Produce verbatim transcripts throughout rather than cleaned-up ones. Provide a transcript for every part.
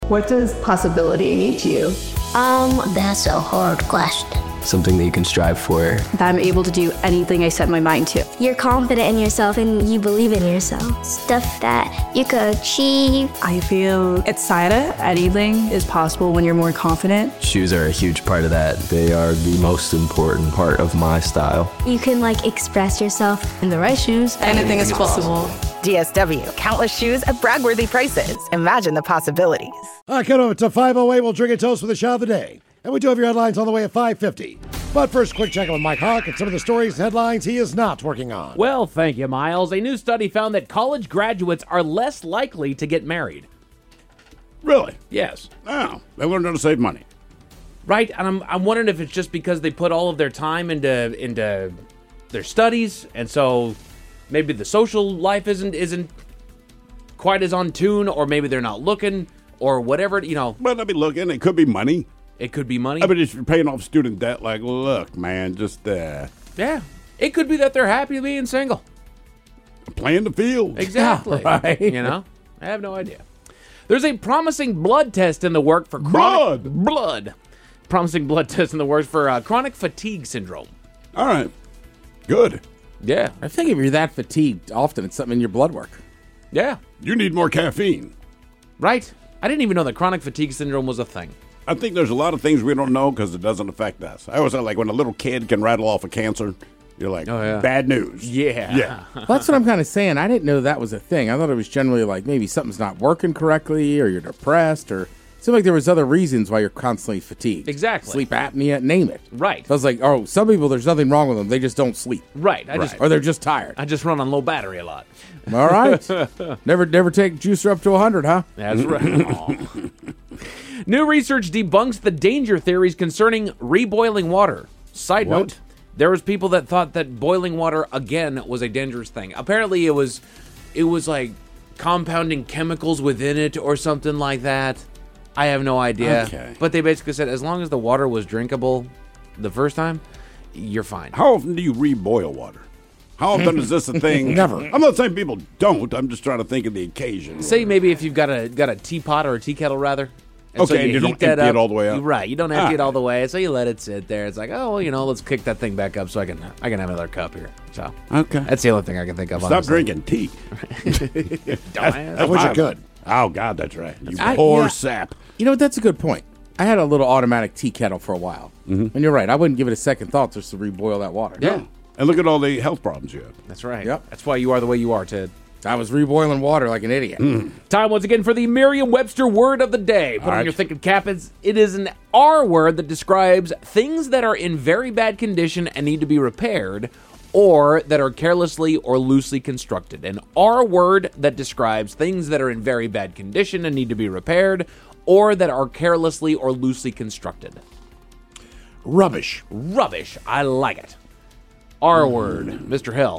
What does possibility mean to you? Um, that's a hard question. Something that you can strive for. That I'm able to do anything I set my mind to. You're confident in yourself and you believe in yourself. Stuff that you could achieve. I feel excited. Anything is possible when you're more confident. Shoes are a huge part of that. They are the most important part of my style. You can like express yourself. In the right shoes, anything is possible. D S W, countless shoes at brag-worthy prices. Imagine the possibilities. All right, cut over to five oh eight. We'll drink a toast for the shot of the day. And we do have your headlines on the way at five fifty. But first, quick check with Mike Hawk and some of the stories and headlines he is not working on. Well, thank you, Miles. A new study found that college graduates are less likely to get married. Really? Yes. Oh, they learned how to save money. Right, and I'm I'm wondering if it's just because they put all of their time into into their studies, and so maybe the social life isn't isn't quite as on tune, or maybe they're not looking, or whatever, you know. But I'll be looking. It could be money. It could be money. I mean, if you're paying off student debt, like, look, man, just, uh... yeah. It could be that they're happy being single. Playing the field. Exactly. Yeah, right. You know? I have no idea. There's a promising blood test in the work for chronic... Blood? Blood. Promising blood test in the works for uh, chronic fatigue syndrome. All right. Good. Yeah. I think if you're that fatigued, often it's something in your blood work. Yeah. You need more caffeine. Right. I didn't even know that chronic fatigue syndrome was a thing. I think there's a lot of things we don't know because it doesn't affect us. I always say, like, when a little kid can rattle off a cancer, you're like, oh, yeah. Bad news. Yeah. Yeah. Well, that's what I'm kind of saying. I didn't know that was a thing. I thought it was generally like maybe something's not working correctly or you're depressed or it seemed like there was other reasons why you're constantly fatigued. Exactly. Sleep apnea, name it. Right. So I was like, oh, some people, there's nothing wrong with them. They just don't sleep. Right. I right. just Or they're just tired. I just run on low battery a lot. All right. never never take juicer up to one hundred, huh? That's right. New research debunks the danger theories concerning reboiling water. Side What? note, there was people that thought that boiling water again was a dangerous thing. Apparently it was it was like compounding chemicals within it or something like that. I have no idea. Okay. But they basically said as long as the water was drinkable the first time, you're fine. How often do you reboil water? How often is this a thing? Never. I'm not saying people don't. I'm just trying to think of the occasion. Say maybe if you've got a got a teapot or a tea kettle rather. And Okay, so and you don't heat that empty it up. all the way out? Right, you don't empty Ah. it all the way, so you let it sit there. It's like, oh, well, you know, let's kick that thing back up so I can I can have another cup here. So Okay. that's the only thing I can think of. Stop honestly. drinking tea. Dumbass. I wish you could. Oh, God, that's right. You I- poor yeah. sap. You know what? That's a good point. I had a little automatic tea kettle for a while. Mm-hmm. And you're right. I wouldn't give it a second thought just to reboil that water. Yeah, And look at all the health problems you have. that's right. Yep. That's why you are the way you are, Ted. I was reboiling water like an idiot. Time once again for the Merriam-Webster word of the day. Put on right. your thinking cap. It's, it is an R word that describes things that are in very bad condition and need to be repaired, or that are carelessly or loosely constructed. An R word that describes things that are in very bad condition and need to be repaired, or that are carelessly or loosely constructed. Rubbish. Rubbish. I like it. R word. Mister Hill.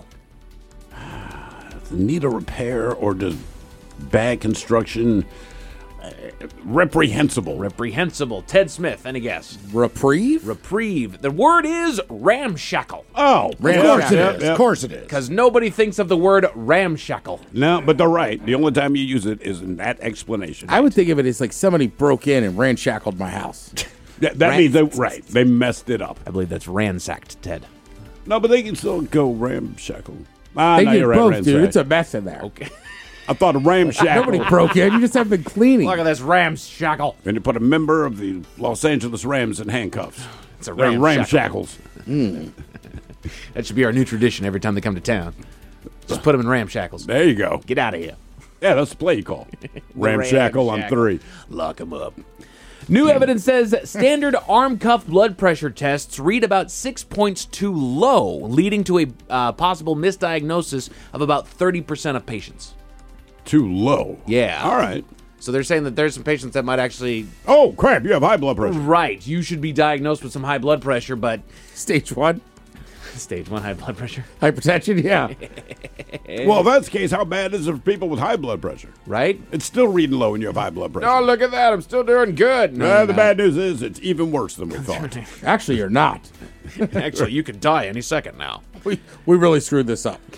Need a repair or just bad construction. Uh, reprehensible. Reprehensible. Ted Smith. Any guess? Reprieve? Reprieve. The word is ramshackle. Oh, Of course it yeah, is. yeah. Of course it is. Because nobody thinks of the word ramshackle. No, but they're right. The only time you use it is in that explanation. I would think of it as like somebody broke in and ranshackled my house. That, that Ran- means they right. They messed it up. I believe that's ransacked, Ted. No, but they can still go ramshackle. Ah, They no, did you're right, both, ransack. dude. It's a mess in there. Okay. I thought a ramshackle. Nobody broke in. You just have been cleaning. Look at this ramshackle. And you put a member of the Los Angeles Rams in handcuffs. It's a They're ramshackle. ramshackles. That should be our new tradition every time they come to town. Just put them in ramshackles. There you go. Get out of here. Yeah, that's the play you call. Ramshackle on Ramshackle. three. Lock them up. New evidence says standard arm cuff blood pressure tests read about six points too low, leading to a uh, possible misdiagnosis of about thirty percent of patients. Too low. Yeah. All right. So they're saying that there's some patients that might actually... Oh, crap. You have high blood pressure. Right. You should be diagnosed with some high blood pressure, but... Stage one? Stage one high blood pressure. Hypertension? Yeah. Well, if that's the case, how bad is it for people with high blood pressure? Right? It's still reading low when you have high blood pressure. Oh, look at that. I'm still doing good. No, Uh, you're the not. bad news is it's even worse than we thought. Actually, you're not. Actually, you could die any second now. We, we really screwed this up.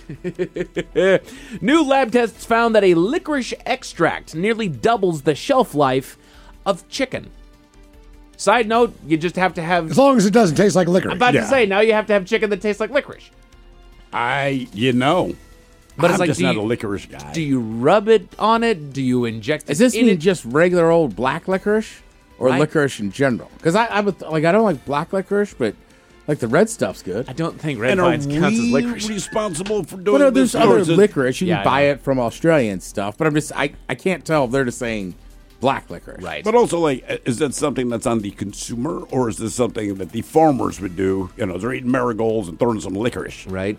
New lab tests found that a licorice extract nearly doubles the shelf life of chicken. Side note, you just have to have... As long as it doesn't taste like licorice. I'm about yeah. to say, now you have to have chicken that tastes like licorice. I, you know, But I'm it's like, just do not you, a licorice guy. Do you rub it on it? Do you inject it Does this in mean it? just regular old black licorice or Right. licorice in general? Because I, I would like I don't like black licorice, but like the red stuff's good. I don't think red and are vines counts as we licorice. responsible for But doing no, this? there's or other is it- licorice. You Yeah, can I buy know. it from Australia and stuff, but I'm just I, I can't tell if they're just saying black licorice. Right. But also, like, is that something that's on the consumer, or is this something that the farmers would do? You know, they're eating marigolds and throwing some licorice. Right.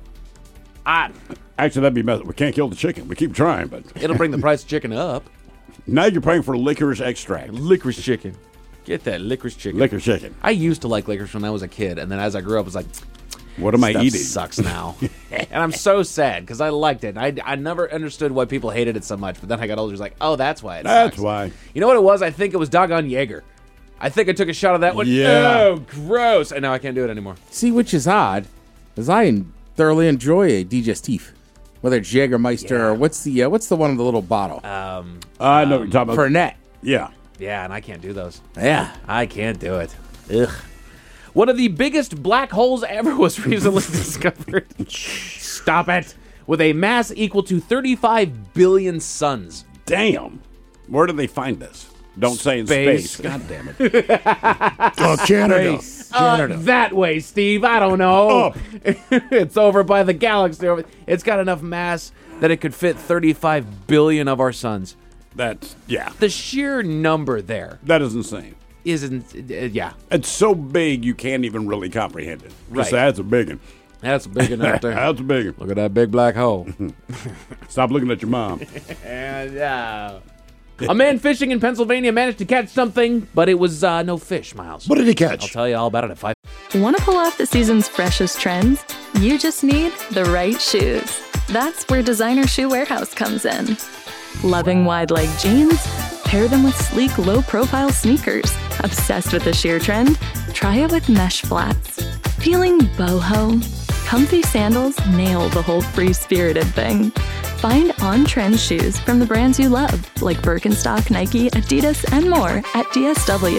I, Actually, that'd be mess. We can't kill the chicken. We keep trying, but it'll bring the price of chicken up. now you're paying for licorice extract. Licorice chicken. Get that licorice chicken. Licorice chicken. I used to like licorice when I was a kid, and then as I grew up, I was like, What am I stuff eating? sucks now. And I'm so sad because I liked it. I, I never understood why people hated it so much, but then I got older, I was like, oh, that's why it That's sucks. why. You know what it was? I think it was doggone Jaeger. I think I took a shot of that one. Yeah. Oh, gross. And now I can't do it anymore. See, which is odd, because I en- thoroughly enjoy a digestif, whether it's Jägermeister or what's the uh, what's the one in the little bottle? Um, I know what you're talking about. Fernet. Yeah. yeah, and I can't do those. Yeah. I can't do it. Ugh. One of the biggest black holes ever was recently discovered. Stop it. With a mass equal to thirty-five billion suns. Damn. Where did they find this? Don't say in Space. space. God damn it. Oh, Canada. Uh, Canada. that way, Steve. I don't know. It's over by the galaxy. Over. It's got enough mass that it could fit thirty-five billion of our suns. That's, yeah. The sheer number there That is insane. isn't, uh, yeah. It's so big you can't even really comprehend it. Just Right. say, that's a big one. That's big enough there. That's a big one. Look at that big black hole. Stop looking at your mom. And, uh, a man fishing in Pennsylvania managed to catch something, but it was uh, no fish, Miles. What did he I'll catch? tell you all about it at five. Want to pull off the season's freshest trends? You just need the right shoes. That's where Designer Shoe Warehouse comes in. Loving wide leg jeans? Pair them with sleek, low profile sneakers. Obsessed with the sheer trend? Try it with mesh flats. Feeling boho? Comfy sandals nail the whole free spirited thing. Find on-trend shoes from the brands you love, like Birkenstock, Nike, Adidas, and more at D S W.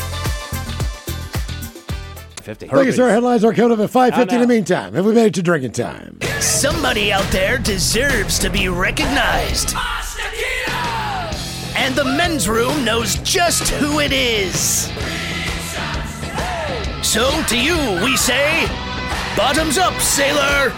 fifty. Thank you, sir. Headlines are coming up at five fifty Oh, in no. the meantime. Have we made it to drinking time? Somebody out there deserves to be recognized. And the men's room knows just who it is. So to you, we say, bottoms up, sailor.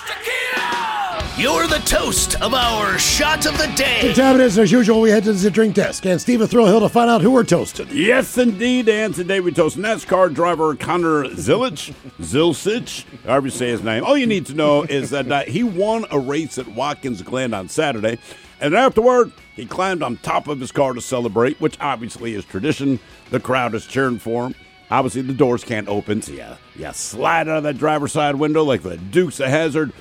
You're the toast of our shot of the Good day. time it is. As usual, we head to the drink desk. And Steve will thrill hill to find out who we're toasting. Yes, indeed. And today we toast NASCAR driver Connor Zilic, Zilsich, however you say his name. All you need to know is that uh, he won a race at Watkins Glen on Saturday. And afterward, he climbed on top of his car to celebrate, which obviously is tradition. The crowd is cheering for him. Obviously, the doors can't open, so you, you slide out of that driver's side window like the Dukes of Hazzard.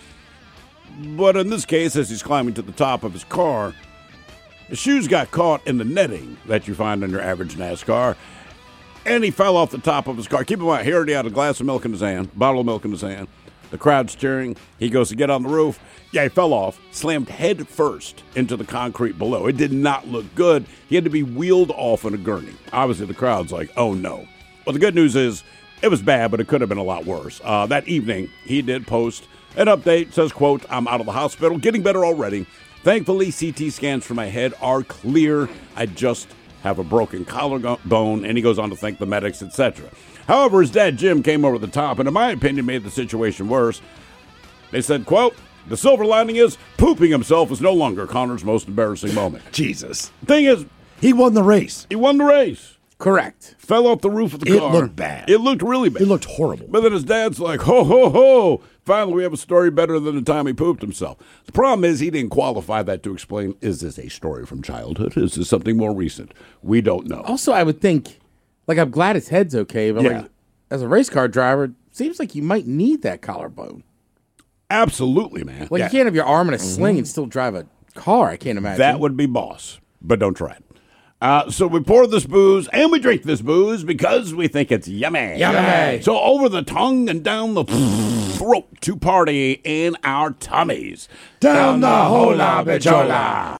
But in this case, as he's climbing to the top of his car, his shoes got caught in the netting that you find on your average NASCAR, and he fell off the top of his car. Keep in mind, he already had a glass of milk in his hand, bottle of milk in his hand. The crowd's cheering. He goes to get on the roof. Yeah, he fell off, slammed head first into the concrete below. It did not look good. He had to be wheeled off in a gurney. Obviously, the crowd's like, oh, no. Well, the good news is it was bad, but it could have been a lot worse. Uh, that evening, he did post an update. Says, quote, I'm out of the hospital, getting better already. Thankfully, C T scans for my head are clear. I just have a broken collarbone, and he goes on to thank the medics, et cetera. However, his dad, Jim, came over the top, and in my opinion, made the situation worse. They said, quote, the silver lining is pooping himself is no longer Connor's most embarrassing moment. Jesus. Thing is, he won the race. He won the race. Correct. Fell off the roof of the It car. It looked bad. It looked really bad. It looked horrible. But then his dad's like, ho, ho, ho. Finally, we have a story better than the time he pooped himself. The problem is he didn't qualify that to explain, is this a story from childhood? Is this something more recent? We don't know. Also, I would think, like, I'm glad his head's okay, but Yeah. like, as a race car driver, it seems like you might need that collarbone. Absolutely, man. Like, Yeah. you can't have your arm in a sling and still drive a car. I can't imagine. That would be boss, but don't try it. Uh, so we pour this booze and we drink this booze because we think it's yummy. Yummy. So over the tongue and down the throat to party in our tummies. Down the hola bichola.